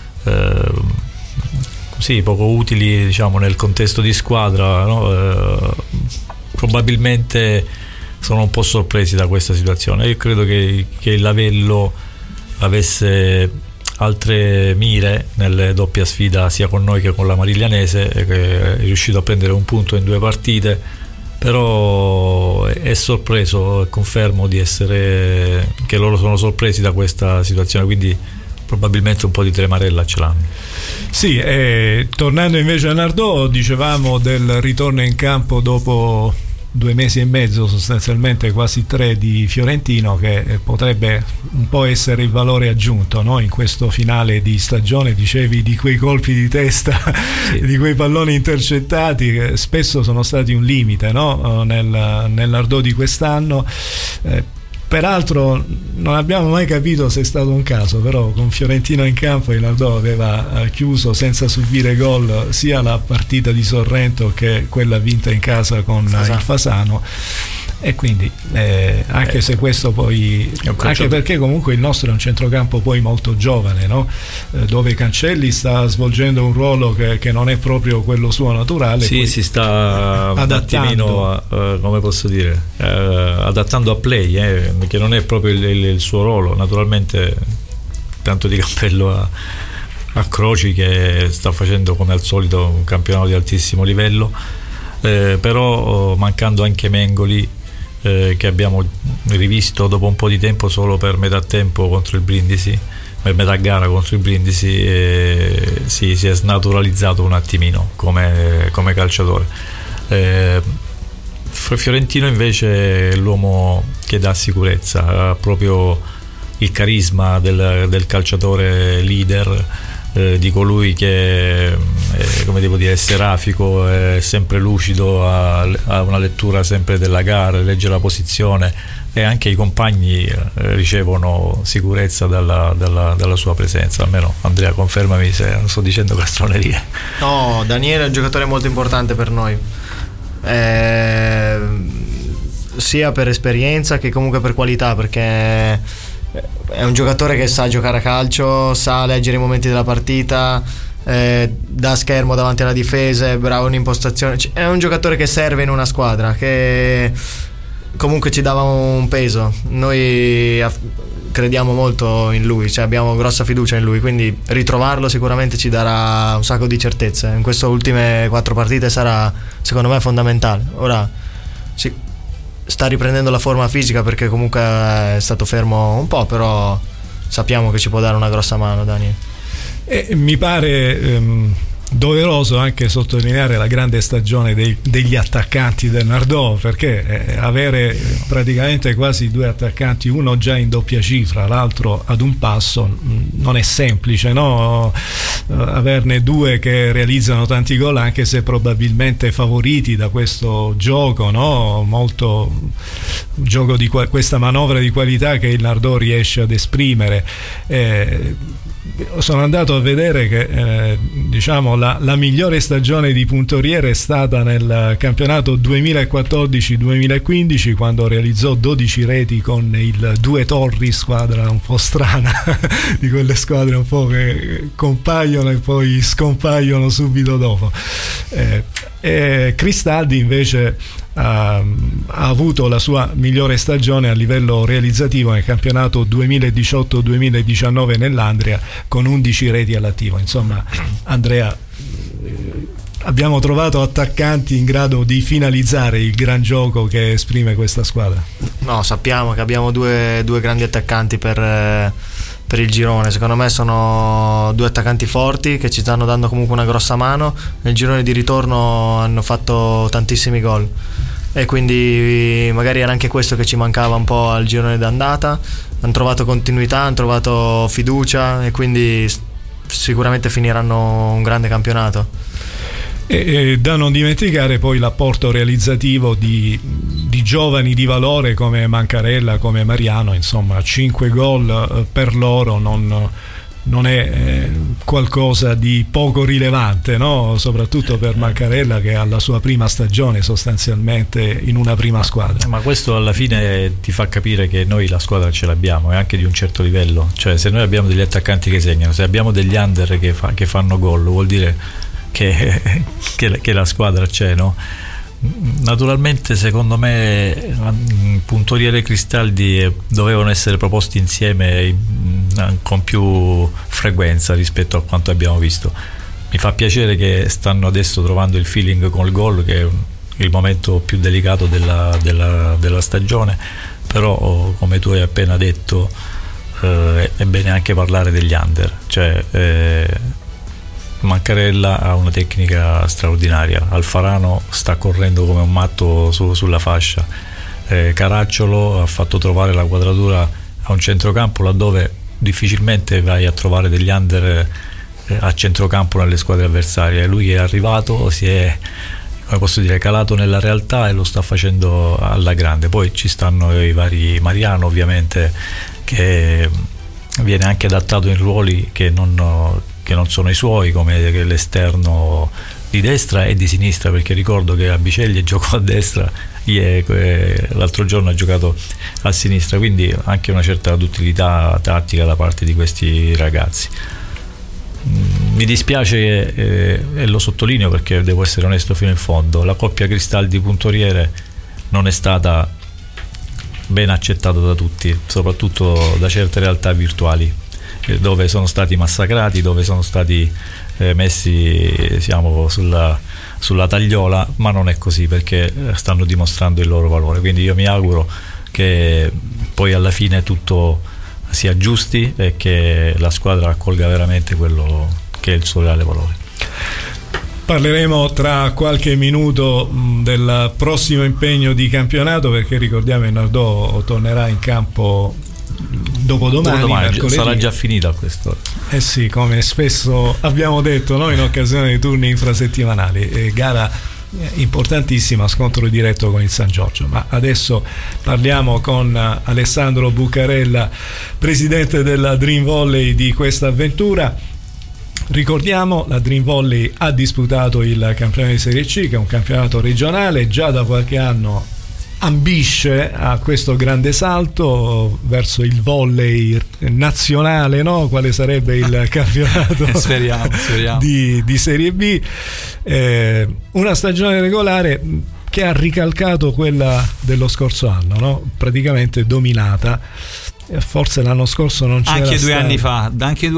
Speaker 2: utili, diciamo, nel contesto di squadra, no? Probabilmente sono un po' sorpresi da questa situazione. Io credo che il Lavello avesse altre mire nelle doppia sfida sia con noi che con la Mariglianese, e che è riuscito a prendere un punto in 2 partite, però è sorpreso, e confermo che loro sono sorpresi da questa situazione, quindi probabilmente un po' di tremarella ce l'hanno.
Speaker 3: Sì, tornando invece a Nardò, dicevamo del ritorno in campo dopo 2 mesi e mezzo, sostanzialmente quasi 3, di Fiorentino, che potrebbe un po' essere il valore aggiunto, no? In questo finale di stagione. Dicevi di quei colpi di testa, sì, di quei palloni intercettati che spesso sono stati un limite, no? nel Nardò di quest'anno. peraltro non abbiamo mai capito se è stato un caso, però con Fiorentino in campo il Nardò aveva chiuso senza subire gol sia la partita di Sorrento che quella vinta in casa con il Fasano, e quindi anche se questo poi, anche perché comunque il nostro è un centrocampo poi molto giovane, no? Dove Cancelli sta svolgendo un ruolo che non è proprio quello suo naturale,
Speaker 2: si sta adattando, come posso dire, adattando a play, che non è proprio il suo ruolo. Naturalmente tanto di cappello a Croci, che sta facendo come al solito un campionato di altissimo livello, però mancando anche Mengoli, che abbiamo rivisto dopo un po' di tempo solo per metà tempo contro il Brindisi, per metà gara contro il Brindisi, si è snaturalizzato un attimino come calciatore. Fiorentino invece è l'uomo che dà sicurezza, ha proprio il carisma del calciatore leader, di colui che è, come devo dire, è serafico, è sempre lucido, ha una lettura sempre della gara, legge la posizione, e anche i compagni ricevono sicurezza dalla sua presenza. Almeno Andrea, confermami se non sto dicendo castronerie.
Speaker 4: No, Daniele è un giocatore molto importante per noi, sia per esperienza che comunque per qualità, perché è un giocatore che sa giocare a calcio, sa leggere i momenti della partita, dà schermo davanti alla difesa, è bravo in impostazione, è un giocatore che serve in una squadra, che comunque ci dava un peso. Noi crediamo molto in lui, cioè abbiamo grossa fiducia in lui, quindi ritrovarlo sicuramente ci darà un sacco di certezze. In queste ultime 4 partite sarà, secondo me, fondamentale. Ora sta riprendendo la forma fisica, perché comunque è stato fermo un po', però sappiamo che ci può dare una grossa mano, Dani.
Speaker 3: Mi pare doveroso anche sottolineare la grande stagione degli attaccanti del Nardò, perché avere praticamente quasi 2 attaccanti, uno già in doppia cifra, l'altro ad un passo, non è semplice, no? Averne 2 che realizzano tanti gol, anche se probabilmente favoriti da questo gioco, no? Molto gioco di questa manovra di qualità che il Nardò riesce ad esprimere. Sono andato a vedere che diciamo la migliore stagione di Puntoriere è stata nel campionato 2014-2015, quando realizzò 12 reti con il 2 Torri, squadra un po' strana di quelle squadre un po' che compaiono e poi scompaiono subito dopo. Cristaldi invece ha avuto la sua migliore stagione a livello realizzativo nel campionato 2018-2019 nell'Andria, con 11 reti all'attivo. Insomma, Andrea, abbiamo trovato attaccanti in grado di finalizzare il gran gioco che esprime questa squadra.
Speaker 4: No, sappiamo che abbiamo due grandi attaccanti per il girone. Secondo me sono 2 attaccanti forti che ci stanno dando comunque una grossa mano. Nel girone di ritorno hanno fatto tantissimi gol, e quindi magari era anche questo che ci mancava un po' al girone d'andata. Hanno trovato continuità, hanno trovato fiducia, e quindi sicuramente finiranno un grande campionato.
Speaker 3: E da non dimenticare poi l'apporto realizzativo di giovani di valore come Mancarella, come Mariano. Insomma, 5 gol per loro non è qualcosa di poco rilevante, no? Soprattutto per Mancarella, che ha la sua prima stagione sostanzialmente in una prima squadra.
Speaker 2: Ma questo alla fine ti fa capire che noi la squadra ce l'abbiamo, e anche di un certo livello. Cioè, se noi abbiamo degli attaccanti che segnano, se abbiamo degli under che fanno gol, vuol dire che la squadra c'è, no? Naturalmente, secondo me, Puntoriere e Cristaldi dovevano essere proposti insieme con più frequenza rispetto a quanto abbiamo visto. Mi fa piacere che stanno adesso trovando il feeling con il gol, che è il momento più delicato della stagione, però come tu hai appena detto è bene anche parlare degli under. Cioè, Mancarella ha una tecnica straordinaria, Alfarano sta correndo come un matto sulla fascia, Caracciolo ha fatto trovare la quadratura a un centrocampo laddove difficilmente vai a trovare degli under a centrocampo nelle squadre avversarie. Lui è arrivato, si è come posso dire, calato nella realtà e lo sta facendo alla grande. Poi ci stanno i vari Mariano, ovviamente, che viene anche adattato in ruoli che non sono i suoi, come l'esterno di destra e di sinistra, perché ricordo che a Biceglie giocò a destra, l'altro giorno ha giocato a sinistra, quindi anche una certa utilità tattica da parte di questi ragazzi. Mi dispiace e lo sottolineo perché devo essere onesto fino in fondo, la coppia Cristaldi Puntoriere non è stata ben accettata da tutti, soprattutto da certe realtà virtuali, dove sono stati massacrati, dove sono stati messi, siamo sulla tagliola, ma non è così, perché stanno dimostrando il loro valore. Quindi io mi auguro che poi alla fine tutto si aggiusti e che la squadra raccolga veramente quello che è il suo reale valore.
Speaker 3: Parleremo tra qualche minuto del prossimo impegno di campionato, perché ricordiamo che Nardò tornerà in campo dopodomani,
Speaker 2: sarà già finita quest'ora.
Speaker 3: Eh sì, come spesso abbiamo detto noi in occasione dei turni infrasettimanali, gara importantissima, scontro diretto con il San Giorgio. Ma adesso parliamo con Alessandro Bucarella, presidente della Dream Volley di questa avventura. Ricordiamo, la Dream Volley ha disputato il campionato di Serie C, che è un campionato regionale, già da qualche anno ambisce a questo grande salto verso il volley nazionale, no? Quale sarebbe il campionato
Speaker 5: speriamo.
Speaker 3: Di Serie B, una stagione regolare che ha ricalcato quella dello scorso anno, no? Praticamente dominata. Forse l'anno scorso non c'era
Speaker 5: anche 2 anni fa,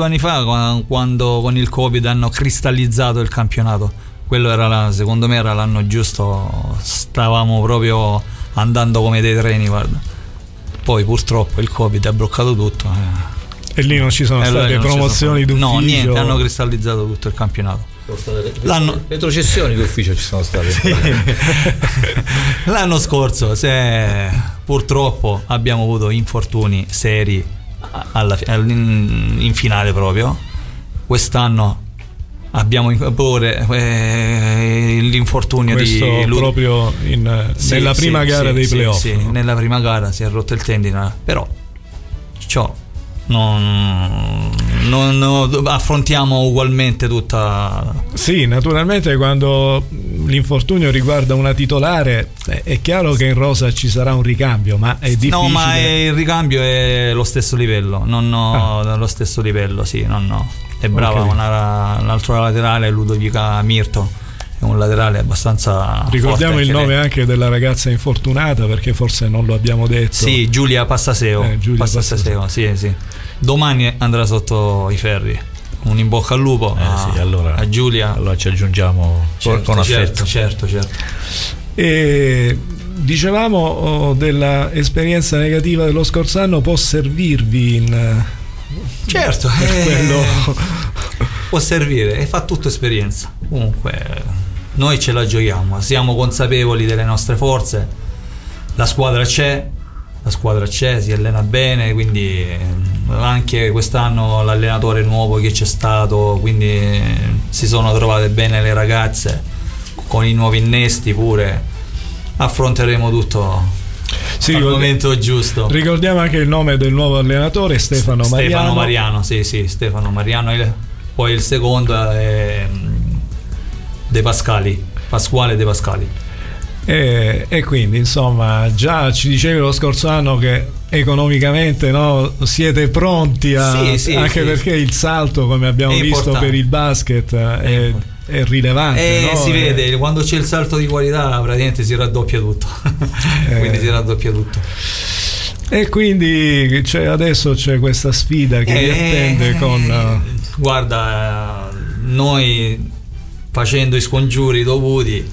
Speaker 5: quando con il Covid hanno cristallizzato il campionato. Quello era secondo me era l'anno giusto, stavamo proprio andando come dei treni, guarda. Poi purtroppo il Covid ha bloccato tutto
Speaker 3: e lì non ci sono state promozioni d'ufficio.
Speaker 5: No, niente, hanno cristallizzato tutto il campionato.
Speaker 2: L'anno retrocessioni d'ufficio ci sono state.
Speaker 5: Sì. L'anno scorso purtroppo abbiamo avuto infortuni seri in finale proprio. Quest'anno abbiamo pure l'infortunio
Speaker 3: questo
Speaker 5: di
Speaker 3: proprio nella prima gara dei playoff.
Speaker 5: Sì, nella prima gara si è rotto il tendine, però ciò non affrontiamo ugualmente tutta.
Speaker 3: Sì, naturalmente quando l'infortunio riguarda una titolare è chiaro che in rosa ci sarà un ricambio, ma è difficile.
Speaker 5: No, ma il ricambio è lo stesso livello, lo stesso livello, sì, è brava, okay. L'altro laterale è Ludovica Mirto, è un laterale abbastanza
Speaker 3: ricordiamo
Speaker 5: forte,
Speaker 3: il nome anche della ragazza infortunata, perché forse non lo abbiamo detto.
Speaker 5: Sì, Giulia Passaseo. Sì. Domani andrà sotto i ferri. Un in bocca al lupo a Giulia.
Speaker 2: Allora ci aggiungiamo con affetto.
Speaker 5: Certo.
Speaker 3: E dicevamo della esperienza negativa dello scorso anno, può servirvi in
Speaker 5: certo
Speaker 3: quello
Speaker 5: può servire, e fa tutto esperienza. Comunque noi ce la giochiamo, siamo consapevoli delle nostre forze, la squadra c'è, si allena bene, quindi anche quest'anno l'allenatore nuovo che c'è stato, quindi si sono trovate bene le ragazze, con i nuovi innesti pure affronteremo tutto al momento giusto.
Speaker 3: Ricordiamo anche il nome del nuovo allenatore, Stefano
Speaker 5: Mariano. Sì, Stefano Mariano. Poi il secondo è Pasquale De Pascali.
Speaker 3: E quindi insomma già ci dicevi lo scorso anno che economicamente siete pronti anche perché il salto, come abbiamo visto per il basket, è rilevante,
Speaker 5: si vede quando c'è il salto di qualità, praticamente si raddoppia tutto. Quindi si raddoppia tutto.
Speaker 3: E quindi adesso c'è questa sfida che vi attende con
Speaker 5: guarda, noi facendo i scongiuri dovuti,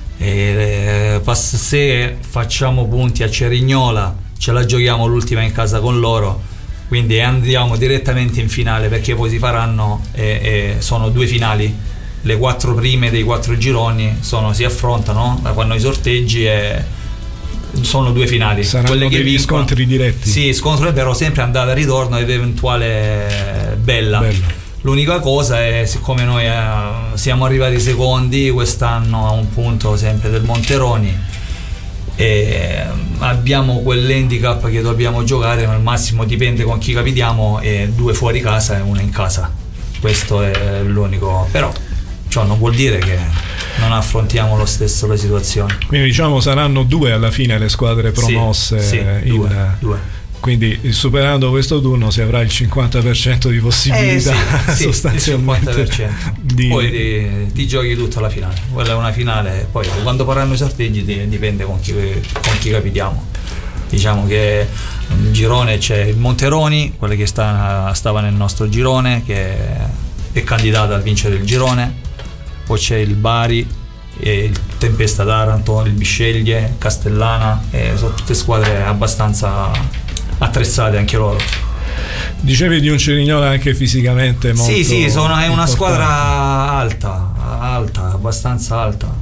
Speaker 5: se facciamo punti a Cerignola ce la giochiamo l'ultima in casa con loro, quindi andiamo direttamente in finale, perché poi si faranno sono 2 finali, le 4 prime dei 4 gironi si affrontano, fanno i sorteggi e sono 2 finali.
Speaker 3: Saranno
Speaker 5: quelle che
Speaker 3: degli scontri diretti.
Speaker 5: Sì, scontro però sempre andata e ritorno ed eventuale bella. L'unica cosa è, siccome noi siamo arrivati secondi quest'anno a un punto sempre del Monteroni e abbiamo quell'handicap che dobbiamo giocare, ma al massimo dipende con chi capitiamo, e 2 fuori casa e 1 in casa. Questo è l'unico, però ciò non vuol dire che non affrontiamo lo stesso le situazioni.
Speaker 3: Quindi diciamo saranno 2 alla fine le squadre promosse,
Speaker 5: sì, due.
Speaker 3: Quindi superando questo turno si avrà il 50% di possibilità, sostanzialmente
Speaker 5: il 50%. Poi ti giochi tutto alla finale. Quella è una finale, poi quando faranno i sorteggi dipende con chi capitiamo. Diciamo che nel girone c'è il Monteroni, quello che stava nel nostro girone, che è candidato a vincere il girone. Poi c'è il Bari, e il Tempesta Taranto, il Bisceglie, Castellana, sono tutte squadre abbastanza attrezzate anche loro.
Speaker 3: Dicevi di un Cerignola anche fisicamente molto
Speaker 5: sì, è una
Speaker 3: importante.
Speaker 5: squadra alta, abbastanza alta.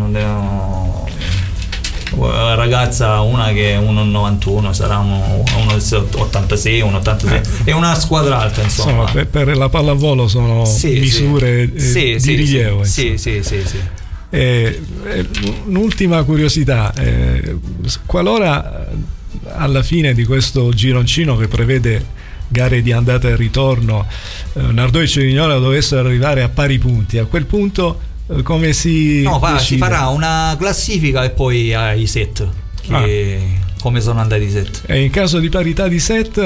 Speaker 5: La ragazza, una che è 1,91, sarà 1,86, 1,86. È una squadra alta, insomma.
Speaker 3: Per la pallavolo sono misure di rilievo.
Speaker 5: Sì.
Speaker 3: Un'ultima curiosità, qualora alla fine di questo gironcino che prevede gare di andata e ritorno Nardò e Cerignola dovessero arrivare a pari punti, a quel punto come si decide?
Speaker 5: Si farà una classifica e poi ai set come sono andati i set,
Speaker 3: e in caso di parità di set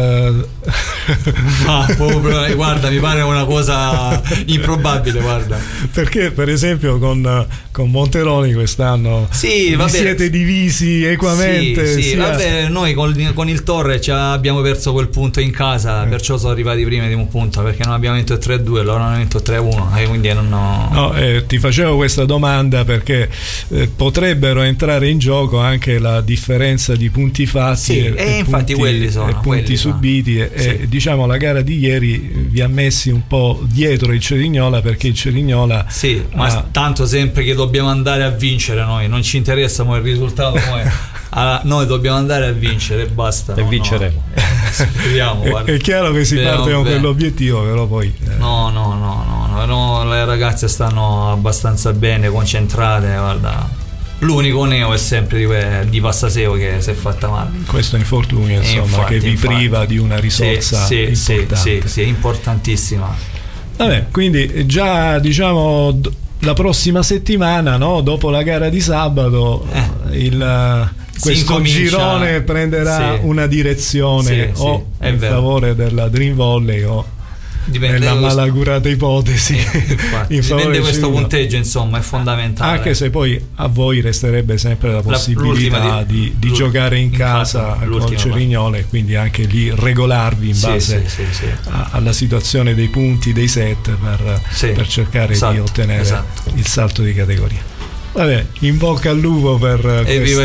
Speaker 5: guarda, mi pare una cosa improbabile, guarda,
Speaker 3: perché per esempio con Monteroni quest'anno siete divisi equamente.
Speaker 5: Vabbè, noi con il Torre abbiamo perso quel punto in casa, perciò sono arrivati prima di un punto, perché non abbiamo vinto 3-2, loro hanno vinto 3-1, e quindi
Speaker 3: ti facevo questa domanda perché potrebbero entrare in gioco anche la differenza di punti fatti e
Speaker 5: infatti
Speaker 3: punti subiti e diciamo la gara di ieri vi ha messi un po' dietro il Cerignola, perché il Cerignola
Speaker 5: ma tanto sempre che dobbiamo andare a vincere, noi non ci interessa il risultato, noi dobbiamo andare a vincere e basta,
Speaker 2: e vinceremo.
Speaker 5: Speriamo, guarda.
Speaker 3: È chiaro che si parte con quell'obiettivo, però poi
Speaker 5: no, le ragazze stanno abbastanza bene, concentrate, guarda. L'unico neo è sempre di Passaseo che si è fatta male.
Speaker 3: Questo infortunio, insomma, che vi priva di una risorsa importante.
Speaker 5: Sì, importantissima.
Speaker 3: Vabbè, quindi già diciamo la prossima settimana, dopo la gara di sabato, questo girone prenderà una direzione in favore della Dream Volley o nella malaugurata ipotesi
Speaker 5: dipende questo punteggio, insomma, è fondamentale,
Speaker 3: anche se poi a voi resterebbe sempre la possibilità di giocare in casa con Cerignola e quindi anche lì regolarvi in base alla situazione dei punti, dei set per cercare di ottenere il salto di categoria. Vabbè, in bocca al lupo per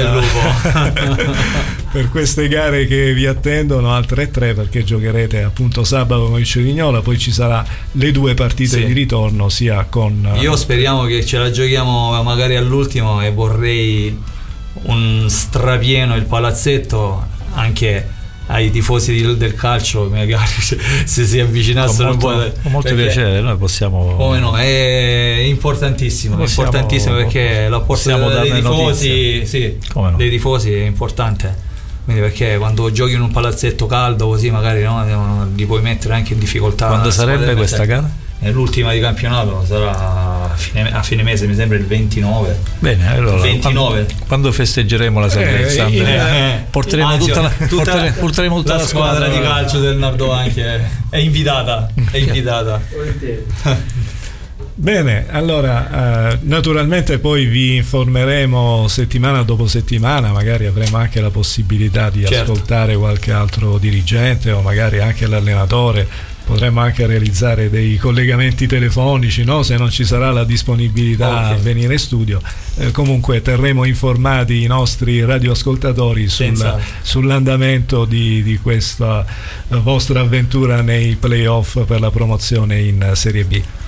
Speaker 3: queste gare che vi attendono al 3-3, perché giocherete appunto sabato con il Cerignola, poi ci sarà le 2 partite di ritorno sia con
Speaker 5: io speriamo che ce la giochiamo magari all'ultimo, e vorrei un strapieno il palazzetto anche ai tifosi del calcio, magari se si avvicinassero
Speaker 2: con molto piacere, noi possiamo,
Speaker 5: come no, è importantissimo, perché l'apporto dei tifosi dei tifosi è importante, quindi perché quando giochi in un palazzetto caldo così magari li puoi mettere anche in difficoltà.
Speaker 2: Quando sarebbe questa gara?
Speaker 5: L'ultima di campionato sarà a fine mese, mi sembra il 29.
Speaker 2: Bene, allora
Speaker 5: 29.
Speaker 2: Quando festeggeremo la salvezza, porteremo tutta la squadra
Speaker 5: di calcio del Nardò anche è invitata.
Speaker 3: Bene, allora naturalmente poi vi informeremo settimana dopo settimana, magari avremo anche la possibilità di ascoltare qualche altro dirigente o magari anche l'allenatore. Potremmo anche realizzare dei collegamenti telefonici, se non ci sarà la disponibilità a venire in studio. Comunque terremo informati i nostri radioascoltatori sull'andamento di questa vostra avventura nei playoff per la promozione in Serie B.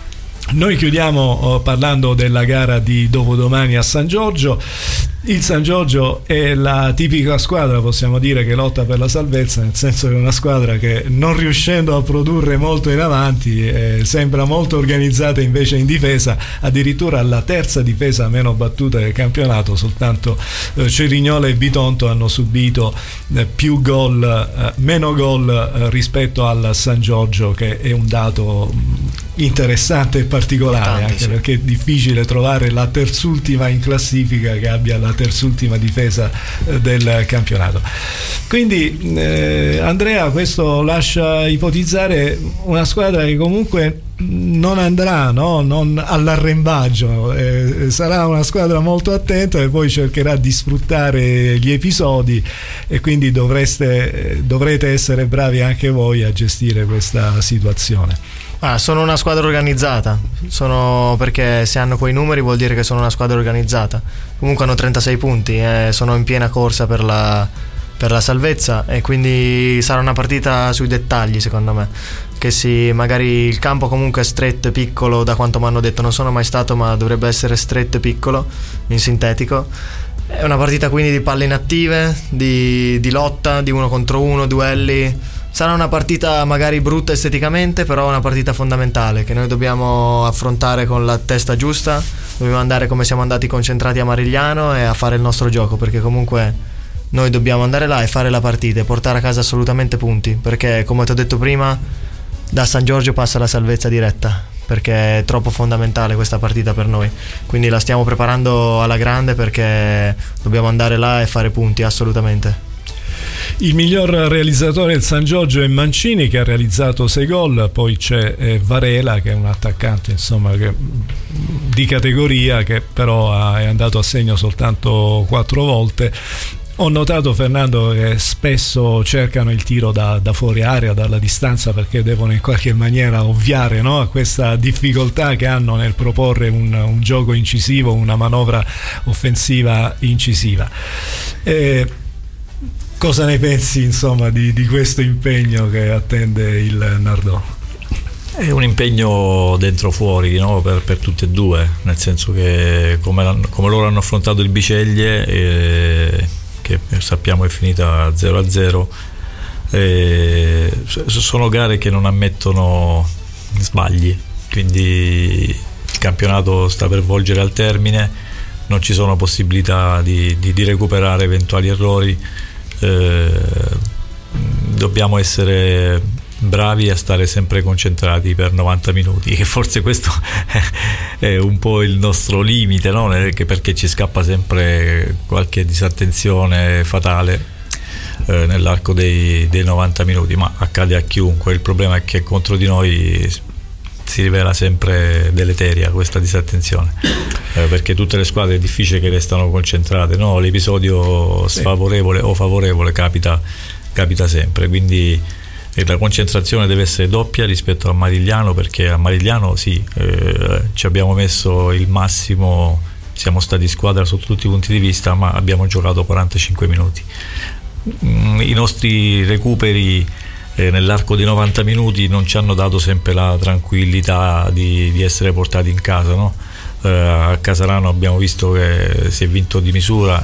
Speaker 3: Noi chiudiamo parlando della gara di dopodomani a San Giorgio. Il San Giorgio è la tipica squadra, possiamo dire, che lotta per la salvezza, nel senso che è una squadra che, non riuscendo a produrre molto in avanti, sembra molto organizzata invece in difesa, addirittura alla terza difesa meno battuta del campionato. Soltanto Cerignola e Bitonto hanno subito più gol, meno gol rispetto al San Giorgio, che è un dato interessante e particolare, anche sì, perché è difficile trovare la terzultima in classifica che abbia la terzultima difesa del campionato. Quindi Andrea, questo lascia ipotizzare una squadra che comunque non andrà, no? Non all'arrembaggio, sarà una squadra molto attenta e poi cercherà di sfruttare gli episodi, e quindi dovrete essere bravi anche voi a gestire questa situazione.
Speaker 4: Sono una squadra organizzata, perché se hanno quei numeri vuol dire che sono una squadra organizzata. Comunque hanno 36 punti, sono in piena corsa per la salvezza, e quindi sarà una partita sui dettagli, secondo me, che magari il campo comunque è stretto e piccolo, da quanto mi hanno detto. Non sono mai stato, ma dovrebbe essere stretto e piccolo in sintetico. È una partita quindi di palle inattive, di lotta, di uno contro uno, duelli. Sarà una partita magari brutta esteticamente, però una partita fondamentale che noi dobbiamo affrontare con la testa giusta. Dobbiamo andare come siamo andati, concentrati a Marigliano, e a fare il nostro gioco, perché comunque noi dobbiamo andare là e fare la partita e portare a casa assolutamente punti, perché come ti ho detto prima, da San Giorgio passa la salvezza diretta, perché è troppo fondamentale questa partita per noi. Quindi la stiamo preparando alla grande, perché dobbiamo andare là e fare punti assolutamente.
Speaker 3: Il miglior realizzatore del San Giorgio è Mancini, che ha realizzato 6 gol, poi c'è Varela, che è un attaccante di categoria, che però è andato a segno soltanto 4 volte. Ho notato, Fernando, che spesso cercano il tiro da fuori area, dalla distanza, perché devono in qualche maniera ovviare, no, a questa difficoltà che hanno nel proporre un gioco incisivo, una manovra offensiva incisiva. Cosa ne pensi, insomma, di questo impegno che attende il Nardò?
Speaker 2: È un impegno dentro fuori, no? per tutti e due, nel senso che come loro hanno affrontato il Biceglie, che sappiamo è finita 0-0, sono gare che non ammettono sbagli, quindi il campionato sta per volgere al termine, non ci sono possibilità di recuperare eventuali errori. Dobbiamo essere bravi a stare sempre concentrati per 90 minuti, che forse questo è un po' il nostro limite, no? Perché ci scappa sempre qualche disattenzione fatale nell'arco dei 90 minuti, ma accade a chiunque. Il problema è che contro di noi si rivela sempre deleteria questa disattenzione, perché tutte le squadre è difficile che restano concentrate, no? L'episodio sfavorevole o favorevole capita sempre, quindi la concentrazione deve essere doppia rispetto a Marigliano, perché a Marigliano ci abbiamo messo il massimo, siamo stati squadra sotto tutti i punti di vista, ma abbiamo giocato 45 minuti. I nostri recuperi nell'arco di 90 minuti non ci hanno dato sempre la tranquillità di essere portati in casa, no? A Casarano abbiamo visto che si è vinto di misura,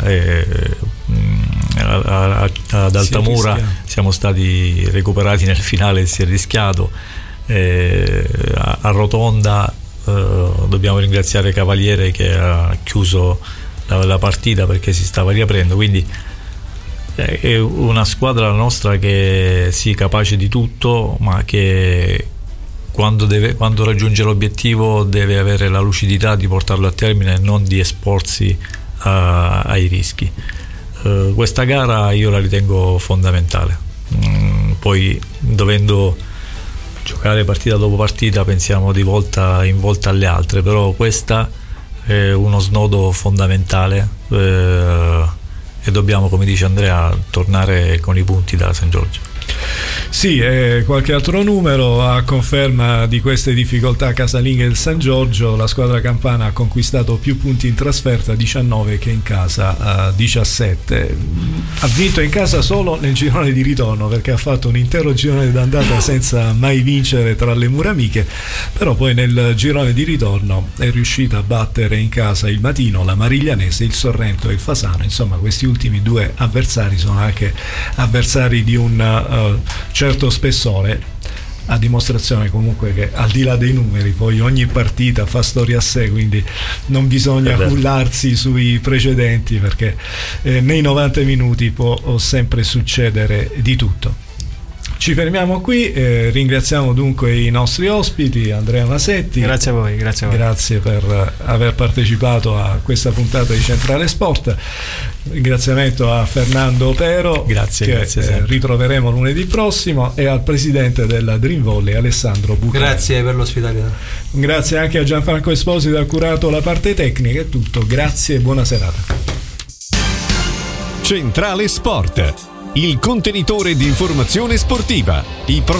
Speaker 2: ad Altamura siamo stati recuperati nel finale e si è rischiato, a Rotonda dobbiamo ringraziare Cavaliere che ha chiuso la partita perché si stava riaprendo, quindi è una squadra nostra che è capace di tutto, ma che quando raggiunge l'obiettivo deve avere la lucidità di portarlo a termine e non di esporsi ai rischi. Questa gara io la ritengo fondamentale, poi dovendo giocare partita dopo partita pensiamo di volta in volta alle altre, però questa è uno snodo fondamentale, e dobbiamo, come dice Andrea, tornare con i punti da San Giorgio.
Speaker 3: Sì, qualche altro numero a conferma di queste difficoltà casalinghe del San Giorgio. La squadra campana ha conquistato più punti in trasferta, 19, che in casa, 17. Ha vinto in casa solo nel girone di ritorno, perché ha fatto un intero girone d'andata senza mai vincere tra le mura amiche, però poi nel girone di ritorno è riuscita a battere in casa il Matino, la Mariglianese, il Sorrento e il Fasano. Insomma, questi ultimi due avversari sono anche avversari di un certo spessore, a dimostrazione comunque che al di là dei numeri poi ogni partita fa storia a sé, quindi non bisogna cullarsi sui precedenti, perché nei 90 minuti può sempre succedere di tutto. Ci fermiamo qui, ringraziamo dunque i nostri ospiti, Andrea Masetti.
Speaker 4: Grazie a voi.
Speaker 3: Grazie per aver partecipato a questa puntata di Centrale Sport. Ringraziamento a Fernando Pero,
Speaker 2: grazie
Speaker 3: ritroveremo lunedì prossimo, e al presidente della Dream Volley, Alessandro Bucari.
Speaker 5: Grazie per l'ospitalità.
Speaker 3: Grazie anche a Gianfranco Esposito, ha curato la parte tecnica. È tutto, grazie e buona serata.
Speaker 1: Centrale Sport, il contenitore di informazione sportiva,